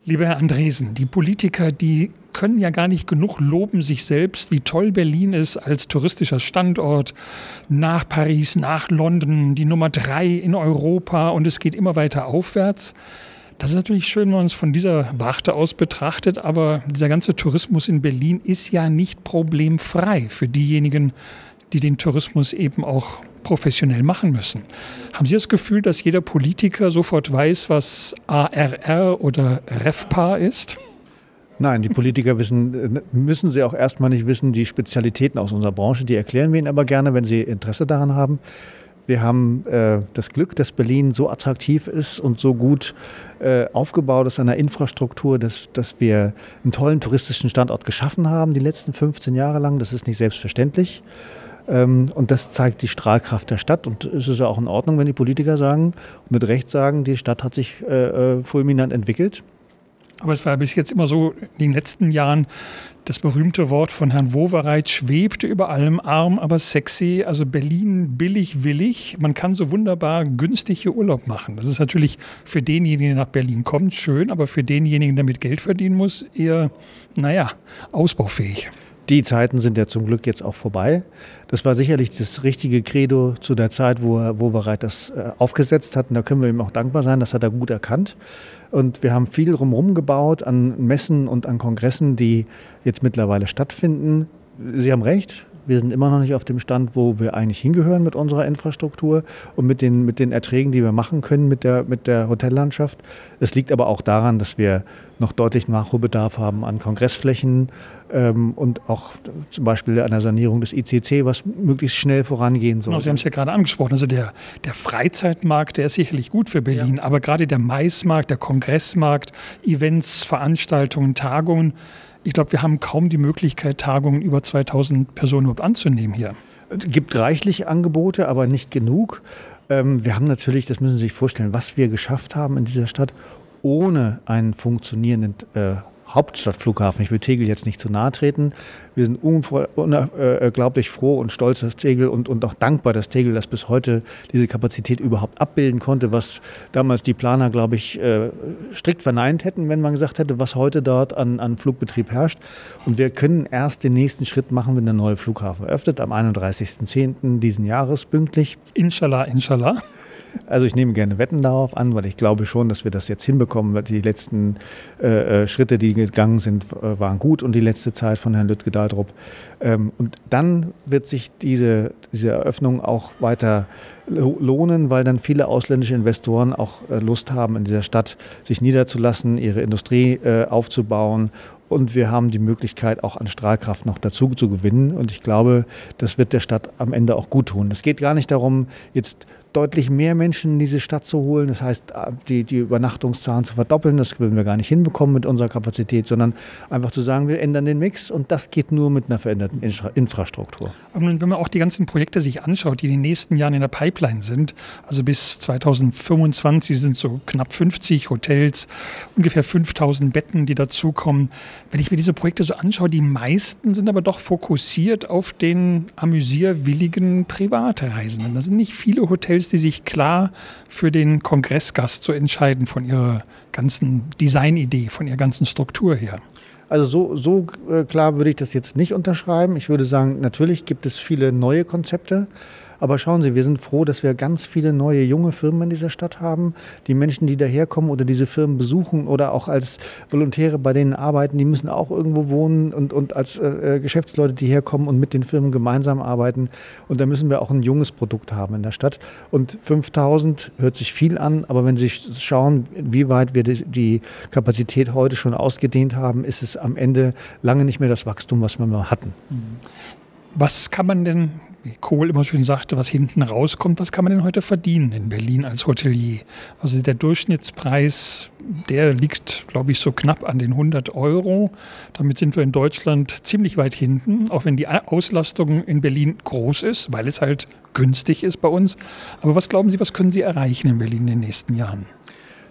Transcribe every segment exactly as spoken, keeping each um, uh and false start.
Lieber Herr Andresen, die Politiker, die können ja gar nicht genug loben sich selbst, wie toll Berlin ist als touristischer Standort. Nach Paris, nach London, die Nummer drei in Europa und es geht immer weiter aufwärts. Das ist natürlich schön, wenn man es von dieser Warte aus betrachtet, aber dieser ganze Tourismus in Berlin ist ja nicht problemfrei für diejenigen, die den Tourismus eben auch professionell machen müssen. Haben Sie das Gefühl, dass jeder Politiker sofort weiß, was A R R oder RevPAR ist? Nein, die Politiker wissen, müssen sie auch erstmal nicht wissen, die Spezialitäten aus unserer Branche, die erklären wir ihnen aber gerne, wenn sie Interesse daran haben. Wir haben äh, das Glück, dass Berlin so attraktiv ist und so gut äh, aufgebaut ist an der Infrastruktur, dass, dass wir einen tollen touristischen Standort geschaffen haben, die letzten fünfzehn Jahre lang. Das ist nicht selbstverständlich. Ähm, und das zeigt die Strahlkraft der Stadt. Und es ist ja auch in Ordnung, wenn die Politiker sagen, und mit Recht sagen, die Stadt hat sich äh, fulminant entwickelt. Aber es war bis jetzt immer so, in den letzten Jahren, das berühmte Wort von Herrn Wowereit schwebte über allem, arm, aber sexy. Also Berlin billig, willig. Man kann so wunderbar günstig hier Urlaub machen. Das ist natürlich für denjenigen, der nach Berlin kommt, schön, aber für denjenigen, der mit Geld verdienen muss, eher, naja, ausbaufähig. Die Zeiten sind ja zum Glück jetzt auch vorbei. Das war sicherlich das richtige Credo zu der Zeit, wo Herr Wowereit das äh, aufgesetzt hat. Und da können wir ihm auch dankbar sein, das hat er gut erkannt. Und wir haben viel drumherum gebaut an Messen und an Kongressen, die jetzt mittlerweile stattfinden. Sie haben recht, wir sind immer noch nicht auf dem Stand, wo wir eigentlich hingehören mit unserer Infrastruktur und mit den, mit den Erträgen, die wir machen können mit der, mit der Hotellandschaft. Es liegt aber auch daran, dass wir noch deutlich Nachholbedarf haben an Kongressflächen ähm, und auch zum Beispiel an der Sanierung des I C C, was möglichst schnell vorangehen soll. Genau, Sie haben es ja gerade angesprochen. Also der, der Freizeitmarkt, der ist sicherlich gut für Berlin, ja. Aber gerade der Maismarkt, der Kongressmarkt, Events, Veranstaltungen, Tagungen, ich glaube, wir haben kaum die Möglichkeit, Tagungen über zweitausend Personen überhaupt anzunehmen hier. Es gibt reichlich Angebote, aber nicht genug. Ähm, wir haben natürlich, das müssen Sie sich vorstellen, was wir geschafft haben in dieser Stadt, ohne einen funktionierenden äh, Hauptstadtflughafen. Ich will Tegel jetzt nicht zu nahe treten. Wir sind unglaublich froh und stolz, dass Tegel und, und auch dankbar, dass Tegel das bis heute diese Kapazität überhaupt abbilden konnte, was damals die Planer, glaube ich, äh, strikt verneint hätten, wenn man gesagt hätte, was heute dort an, an Flugbetrieb herrscht. Und wir können erst den nächsten Schritt machen, wenn der neue Flughafen eröffnet, am einunddreißigsten zehnten diesen Jahres pünktlich. Inshallah, inshallah. Also ich nehme gerne Wetten darauf an, weil ich glaube schon, dass wir das jetzt hinbekommen. Weil die letzten äh, Schritte, die gegangen sind, äh, waren gut und die letzte Zeit von Herrn Lütke-Daldrup. Ähm, und dann wird sich diese, diese Eröffnung auch weiter lohnen, weil dann viele ausländische Investoren auch äh, Lust haben, in dieser Stadt sich niederzulassen, ihre Industrie äh, aufzubauen. Und wir haben die Möglichkeit, auch an Strahlkraft noch dazu zu gewinnen. Und ich glaube, das wird der Stadt am Ende auch gut tun. Es geht gar nicht darum, jetzt deutlich mehr Menschen in diese Stadt zu holen. Das heißt, die, die Übernachtungszahlen zu verdoppeln, das würden wir gar nicht hinbekommen mit unserer Kapazität, sondern einfach zu sagen, wir ändern den Mix und das geht nur mit einer veränderten Infra- Infrastruktur. Aber wenn man auch die ganzen Projekte sich anschaut, die in den nächsten Jahren in der Pipeline sind, also bis zweitausendfünfundzwanzig sind so knapp fünfzig Hotels, ungefähr fünftausend Betten, die dazukommen. Wenn ich mir diese Projekte so anschaue, die meisten sind aber doch fokussiert auf den amüsierwilligen Privatreisenden. Das sind nicht viele Hotels, die sich klar für den Kongressgast so entscheiden von ihrer ganzen Designidee, von ihrer ganzen Struktur her. Also so, so äh, klar würde ich das jetzt nicht unterschreiben. Ich würde sagen, natürlich gibt es viele neue Konzepte. Aber schauen Sie, wir sind froh, dass wir ganz viele neue junge Firmen in dieser Stadt haben. Die Menschen, die daherkommen oder diese Firmen besuchen oder auch als Volontäre bei denen arbeiten, die müssen auch irgendwo wohnen und, und als äh, Geschäftsleute, die herkommen und mit den Firmen gemeinsam arbeiten. Und da müssen wir auch ein junges Produkt haben in der Stadt. Und fünftausend hört sich viel an, aber wenn Sie schauen, wie weit wir die, die Kapazität heute schon ausgedehnt haben, ist es am Ende lange nicht mehr das Wachstum, was wir mal hatten. Was kann man denn, wie Kohl immer schön sagte, was hinten rauskommt, was kann man denn heute verdienen in Berlin als Hotelier? Also der Durchschnittspreis, der liegt, glaube ich, so knapp an den hundert Euro. Damit sind wir in Deutschland ziemlich weit hinten, auch wenn die Auslastung in Berlin groß ist, weil es halt günstig ist bei uns. Aber was glauben Sie, was können Sie erreichen in Berlin in den nächsten Jahren?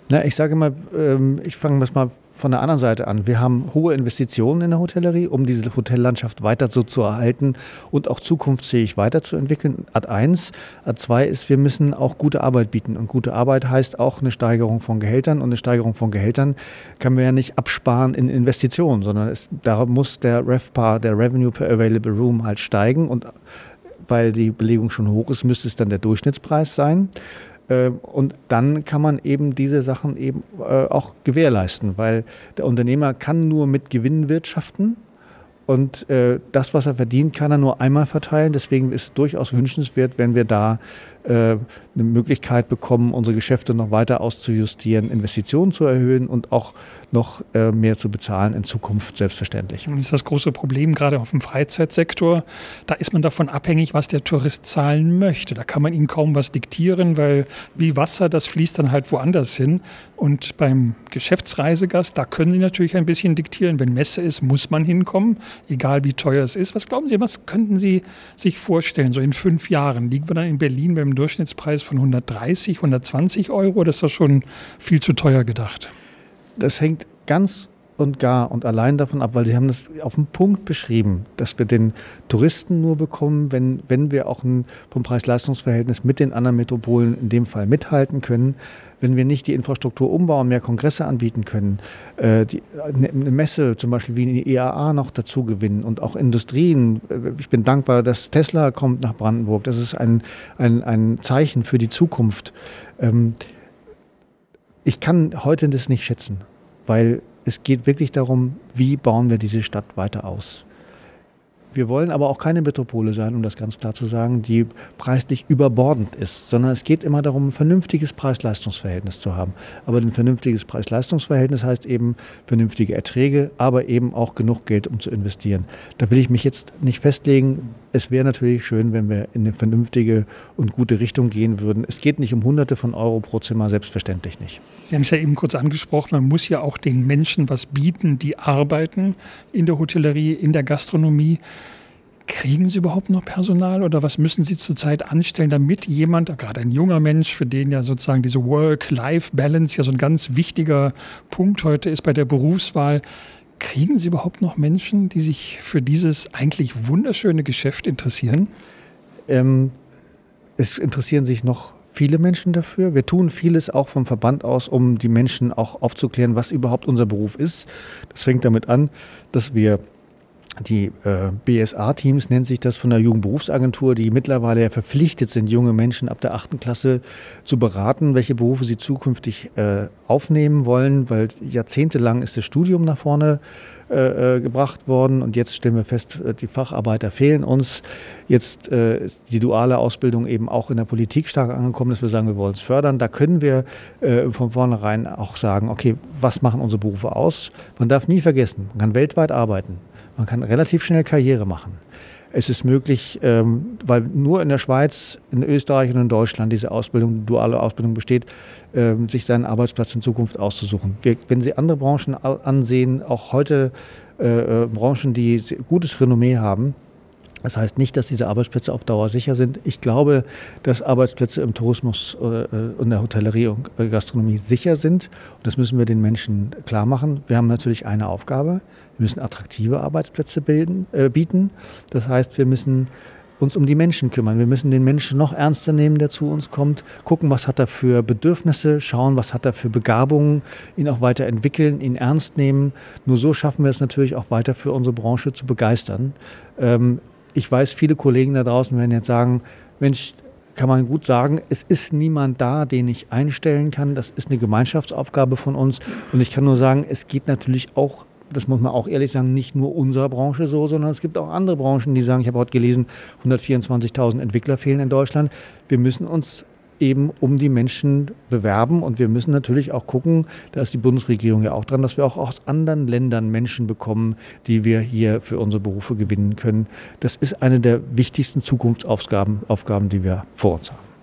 Na, ich sage mal, ähm, ich fange das mal von der anderen Seite an. Wir haben hohe Investitionen in der Hotellerie, um diese Hotellandschaft weiter so zu erhalten und auch zukunftsfähig weiterzuentwickeln. Ad eins. Ad zwei ist, wir müssen auch gute Arbeit bieten. Und gute Arbeit heißt auch eine Steigerung von Gehältern. Und eine Steigerung von Gehältern können wir ja nicht absparen in Investitionen, sondern es, da muss der RevPAR, der Revenue per Available Room, halt steigen. Und weil die Belegung schon hoch ist, müsste es dann der Durchschnittspreis sein. Und dann kann man eben diese Sachen eben auch gewährleisten, weil der Unternehmer kann nur mit Gewinn wirtschaften und das, was er verdient, kann er nur einmal verteilen. Deswegen ist es durchaus wünschenswert, wenn wir da eine Möglichkeit bekommen, unsere Geschäfte noch weiter auszujustieren, Investitionen zu erhöhen und auch noch mehr zu bezahlen in Zukunft, selbstverständlich. Das ist das große Problem, gerade auf dem Freizeitsektor. Da ist man davon abhängig, was der Tourist zahlen möchte. Da kann man ihm kaum was diktieren, weil wie Wasser, das fließt dann halt woanders hin. Und beim Geschäftsreisegast, da können Sie natürlich ein bisschen diktieren. Wenn Messe ist, muss man hinkommen, egal wie teuer es ist. Was glauben Sie, was könnten Sie sich vorstellen, so in fünf Jahren? Liegen wir dann in Berlin beim Durchschnittspreis von hundertdreißig, hundertzwanzig Euro? Das ist doch schon viel zu teuer gedacht. Das hängt ganz und gar und allein davon ab, weil Sie haben das auf den Punkt beschrieben, dass wir den Touristen nur bekommen, wenn, wenn wir auch ein, vom Preis-Leistungs-Verhältnis mit den anderen Metropolen in dem Fall mithalten können, wenn wir nicht die Infrastruktur umbauen, mehr Kongresse anbieten können, äh, die, eine Messe zum Beispiel wie die I A A noch dazu gewinnen und auch Industrien. Ich bin dankbar, dass Tesla kommt nach Brandenburg. Das ist ein, ein, ein Zeichen für die Zukunft. Ähm, ich kann heute das nicht schätzen, weil es geht wirklich darum, wie bauen wir diese Stadt weiter aus. Wir wollen aber auch keine Metropole sein, um das ganz klar zu sagen, die preislich überbordend ist, sondern es geht immer darum, ein vernünftiges Preis-Leistungs-Verhältnis zu haben. Aber ein vernünftiges Preis-Leistungs-Verhältnis heißt eben vernünftige Erträge, aber eben auch genug Geld, um zu investieren. Da will ich mich jetzt nicht festlegen. Es wäre natürlich schön, wenn wir in eine vernünftige und gute Richtung gehen würden. Es geht nicht um Hunderte von Euro pro Zimmer, selbstverständlich nicht. Sie haben es ja eben kurz angesprochen, man muss ja auch den Menschen was bieten, die arbeiten in der Hotellerie, in der Gastronomie. Kriegen Sie überhaupt noch Personal oder was müssen Sie zurzeit anstellen, damit jemand, gerade ein junger Mensch, für den ja sozusagen diese Work-Life-Balance ja so ein ganz wichtiger Punkt heute ist bei der Berufswahl, kriegen Sie überhaupt noch Menschen, die sich für dieses eigentlich wunderschöne Geschäft interessieren? Ähm, es interessieren sich noch viele Menschen dafür. Wir tun vieles auch vom Verband aus, um die Menschen auch aufzuklären, was überhaupt unser Beruf ist. Das fängt damit an, dass wir die äh, B S A-Teams, nennt sich das, von der Jugendberufsagentur, die mittlerweile ja verpflichtet sind, junge Menschen ab der achten Klasse zu beraten, welche Berufe sie zukünftig äh, aufnehmen wollen, weil jahrzehntelang ist das Studium nach vorne äh, gebracht worden und jetzt stellen wir fest, die Facharbeiter fehlen uns. Jetzt äh, ist die duale Ausbildung eben auch in der Politik stark angekommen, dass wir sagen, wir wollen es fördern. Da können wir äh, von vornherein auch sagen, okay, was machen unsere Berufe aus? Man darf nie vergessen, man kann weltweit arbeiten. Man kann relativ schnell Karriere machen. Es ist möglich, ähm, weil nur in der Schweiz, in Österreich und in Deutschland diese Ausbildung, duale Ausbildung besteht, ähm, sich seinen Arbeitsplatz in Zukunft auszusuchen. Wir, wenn Sie andere Branchen ansehen, auch heute äh, Branchen, die gutes Renommee haben, das heißt nicht, dass diese Arbeitsplätze auf Dauer sicher sind. Ich glaube, dass Arbeitsplätze im Tourismus äh, in der Hotellerie und Gastronomie sicher sind. Und das müssen wir den Menschen klar machen. Wir haben natürlich eine Aufgabe. Wir müssen attraktive Arbeitsplätze bilden, äh, bieten. Das heißt, wir müssen uns um die Menschen kümmern. Wir müssen den Menschen noch ernster nehmen, der zu uns kommt, gucken, was hat er für Bedürfnisse, schauen, was hat er für Begabungen, ihn auch weiterentwickeln, ihn ernst nehmen. Nur so schaffen wir es natürlich auch weiter für unsere Branche zu begeistern. Ähm, Ich weiß, viele Kollegen da draußen werden jetzt sagen, Mensch, kann man gut sagen, es ist niemand da, den ich einstellen kann. Das ist eine Gemeinschaftsaufgabe von uns. Und ich kann nur sagen, es geht natürlich auch, das muss man auch ehrlich sagen, nicht nur unserer Branche so, sondern es gibt auch andere Branchen, die sagen, ich habe heute gelesen, hundertvierundzwanzigtausend Entwickler fehlen in Deutschland. Wir müssen uns eben um die Menschen bewerben und wir müssen natürlich auch gucken, da ist die Bundesregierung ja auch dran, dass wir auch aus anderen Ländern Menschen bekommen, die wir hier für unsere Berufe gewinnen können. Das ist eine der wichtigsten Zukunftsaufgaben, Aufgaben, die wir vor uns haben.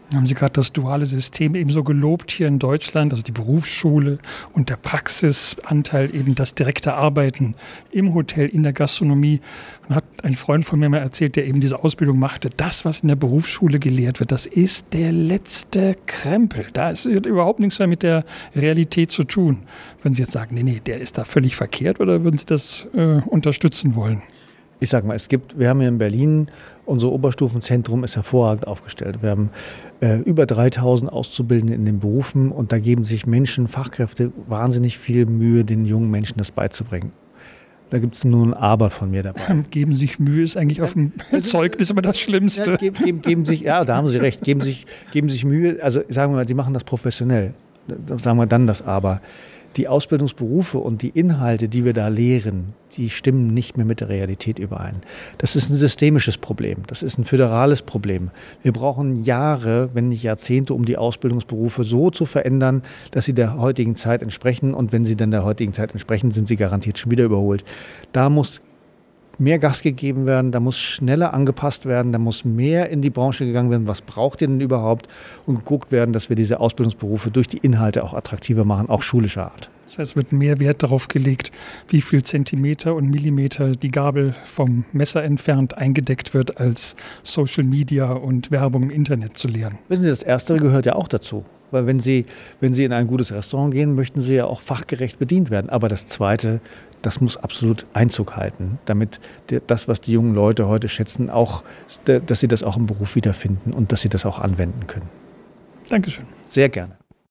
Haben Sie gerade das duale System eben so gelobt hier in Deutschland, also die Berufsschule und der Praxisanteil, eben das direkte Arbeiten im Hotel, in der Gastronomie. Und hat ein Freund von mir mal erzählt, der eben diese Ausbildung machte, das, was in der Berufsschule gelehrt wird, das ist der letzte Krempel. Da ist überhaupt nichts mehr mit der Realität zu tun. Würden Sie jetzt sagen, nee, nee, der ist da völlig verkehrt, oder würden Sie das äh, unterstützen wollen? Ich sage mal, es gibt, wir haben hier in Berlin, unser Oberstufenzentrum ist hervorragend aufgestellt. Wir haben äh, über dreitausend Auszubildende in den Berufen und da geben sich Menschen, Fachkräfte wahnsinnig viel Mühe, den jungen Menschen das beizubringen. Da gibt es nur ein Aber von mir dabei. Geben sich Mühe ist eigentlich auf dem ja, Zeugnis immer das Schlimmste. Ja, geben, geben, geben sich, ja, da haben Sie recht, geben sich, geben sich Mühe, also sagen wir mal, Sie machen das professionell. Sagen wir dann das Aber. Die Ausbildungsberufe und die Inhalte, die wir da lehren, die stimmen nicht mehr mit der Realität überein. Das ist ein systemisches Problem. Das ist ein föderales Problem. Wir brauchen Jahre, wenn nicht Jahrzehnte, um die Ausbildungsberufe so zu verändern, dass sie der heutigen Zeit entsprechen. Und wenn sie dann der heutigen Zeit entsprechen, sind sie garantiert schon wieder überholt. Da muss mehr Gas gegeben werden, da muss schneller angepasst werden, da muss mehr in die Branche gegangen werden, was braucht ihr denn überhaupt, und geguckt werden, dass wir diese Ausbildungsberufe durch die Inhalte auch attraktiver machen, auch schulischer Art. Das heißt, es wird mehr Wert darauf gelegt, wie viel Zentimeter und Millimeter die Gabel vom Messer entfernt eingedeckt wird, als Social Media und Werbung im Internet zu lehren. Wissen Sie, das Erstere gehört ja auch dazu. Weil wenn Sie, wenn Sie in ein gutes Restaurant gehen, möchten Sie ja auch fachgerecht bedient werden. Aber das Zweite, das muss absolut Einzug halten, damit das, was die jungen Leute heute schätzen, auch, dass sie das auch im Beruf wiederfinden und dass sie das auch anwenden können. Dankeschön. Sehr gerne.